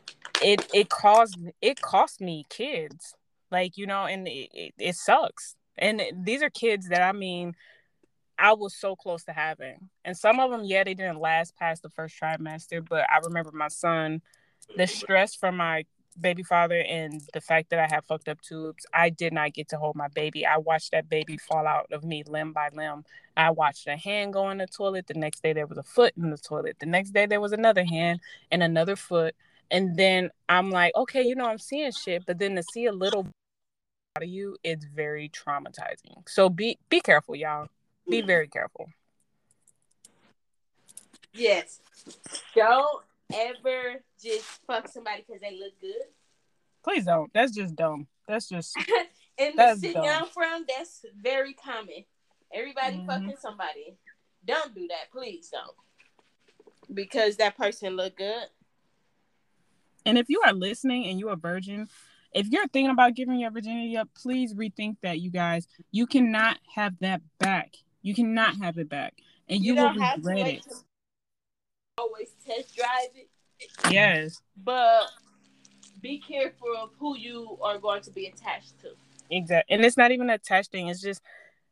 it it caused it cost me kids. Like, you know, and it, it, it sucks. And these are kids that, I mean, I was so close to having. And some of them, yeah, they didn't last past the first trimester. But I remember my son, the stress from my baby father and the fact that I had fucked up tubes, I did not get to hold my baby. I watched that baby fall out of me limb by limb. I watched a hand go in the toilet. The next day there was a foot in the toilet. The next day there was another hand and another foot. And then I'm like, okay, you know, I'm seeing shit. But then to see a little out of you, it's very traumatizing. So be be careful, y'all. Be very careful. Yes. Don't ever just fuck somebody because they look good. Please don't. That's just dumb. That's just in the city I'm from, that's very common. Everybody mm-hmm. fucking somebody. Don't do that. Please don't. Because that person look good. And if you are listening and you're a virgin, if you're thinking about giving your virginity up, please rethink that, you guys. You cannot have that back. You cannot have it back. And you, you will regret it. To always test drive it. Yes. But be careful of who you are going to be attached to. Exactly. And it's not even a attached thing. It's just,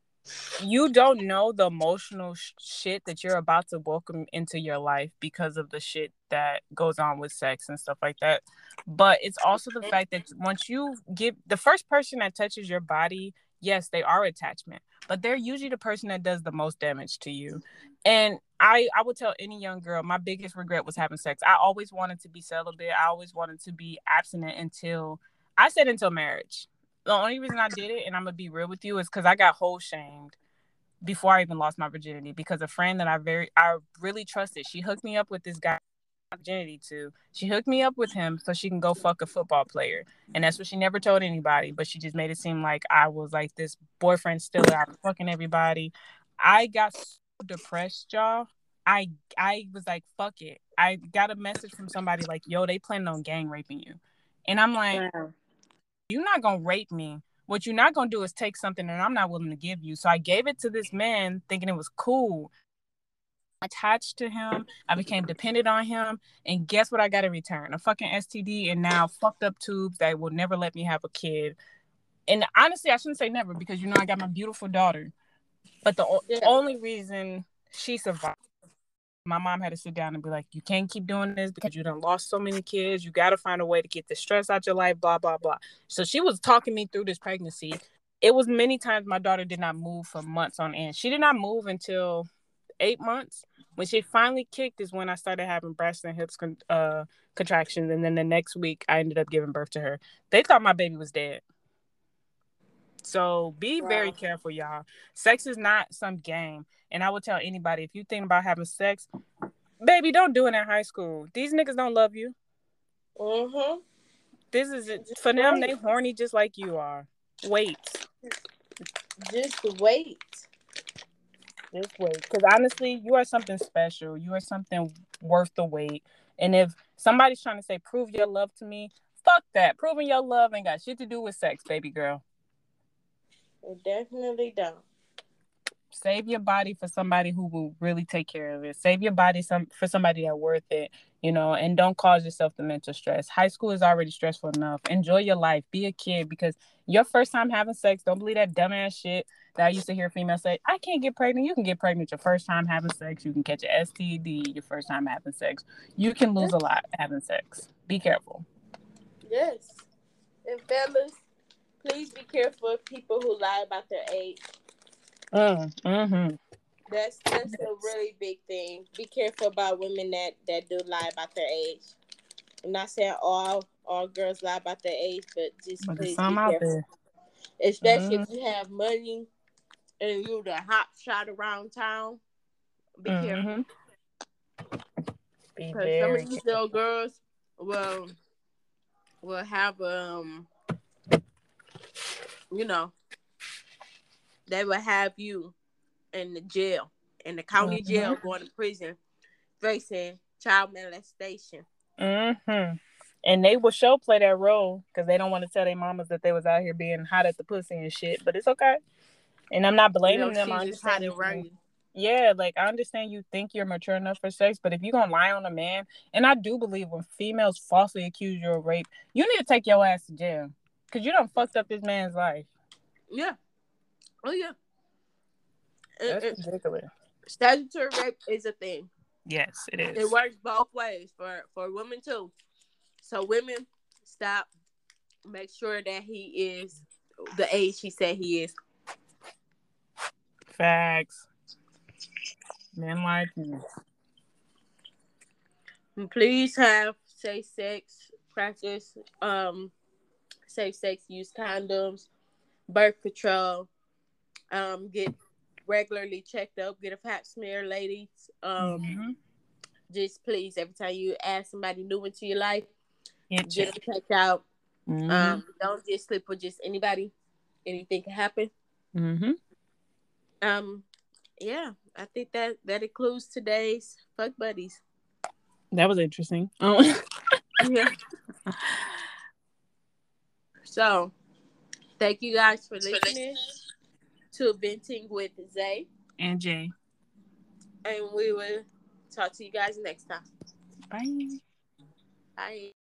you don't know the emotional sh- shit that you're about to welcome into your life because of the shit that goes on with sex and stuff like that. But it's also the fact that once you give the first person that touches your body, yes, they are attachment, but they're usually the person that does the most damage to you. And I, I would tell any young girl, my biggest regret was having sex. I always wanted to be celibate. I always wanted to be abstinent until, I said until marriage. The only reason I did it, and I'm going to be real with you, is because I got whole shamed before I even lost my virginity, because a friend that I very, I really trusted, she hooked me up with this guy virginity to. She hooked me up with him so she can go fuck a football player. And that's what she never told anybody, but she just made it seem like I was like this boyfriend stiller. I was fucking everybody. I got so depressed, y'all. I I was like, fuck it. I got a message from somebody like, yo, they planning on gang raping you. And I'm like, wow. You're not gonna rape me. What you're not gonna do is take something that I'm not willing to give you. So I gave it to this man thinking it was cool. Attached to him, I became dependent on him, and guess what I got in return? A fucking S T D and now fucked up tubes that will never let me have a kid. And honestly, I shouldn't say never, because you know I got my beautiful daughter. But the o- yeah. only reason she survived, my mom had to sit down and be like, you can't keep doing this because you done lost so many kids. You got to find a way to get the stress out your life, blah, blah, blah. So she was talking me through this pregnancy. It was many times my daughter did not move for months on end. She did not move until eight months. When she finally kicked is when I started having breast and hips con- uh, contractions. And then the next week, I ended up giving birth to her. They thought my baby was dead. So be wow. very careful, y'all. Sex is not some game. And I would tell anybody, if you think about having sex, baby, don't do it in high school. These niggas don't love you. Mm-hmm. This is it. For them, they horny just like you are. Wait. Just wait. Just wait. Because honestly, you are something special. You are something worth the wait. And if somebody's trying to say, prove your love to me, fuck that. Proving your love ain't got shit to do with sex, baby girl. It definitely don't. Save your body for somebody who will really take care of it. Save your body some for somebody that's worth it, you know, and don't cause yourself the mental stress. High school is already stressful enough. Enjoy your life. Be a kid, because your first time having sex, don't believe that dumbass shit that I used to hear females say, I can't get pregnant. You can get pregnant your first time having sex. You can catch an S T D your first time having sex. You can lose a lot having sex. Be careful. Yes. And fellas, please be careful of people who lie about their age. Mm, mm-hmm. That's that's a really big thing. Be careful about women that, that do lie about their age. I'm not saying all all girls lie about their age, but just but please be careful. Especially mm-hmm. if you have money and you're the hot shot around town. Be mm-hmm. careful. Because some of these little girls will will have um you know, they will have you in the jail, in the county mm-hmm. jail, going to prison, facing child molestation. Mm-hmm. And they will show play that role because they don't want to tell their mamas that they was out here being hot at the pussy and shit. But it's okay. And I'm not blaming you know, them. I understand it right. Yeah, like I understand you think you're mature enough for sex, but if you're gonna lie on a man, and I do believe when females falsely accuse you of rape, you need to take your ass to jail because you done fucked up this man's life. Yeah. Oh yeah. That's It, it, ridiculous. statutory rape is a thing. Yes, it is. It works both ways for for women too. So women, stop. Make sure that he is the age he said he is. Facts. Men lie to you. And please have safe sex practice. Um, safe sex. Use condoms. Birth control. Um, get regularly checked up. Get a pap smear, ladies. Um, Mm-hmm. just please, every time you add somebody new into your life, Get get checked. them checked out. Mm-hmm. Um, don't just sleep with just anybody. Anything can happen. Mm-hmm. Um, yeah, I think that that includes today's fuck buddies. That was interesting. Oh. Yeah. So, thank you guys for listening to Venting with Zay, And Jay. and we will talk to you guys next time. Bye. Bye.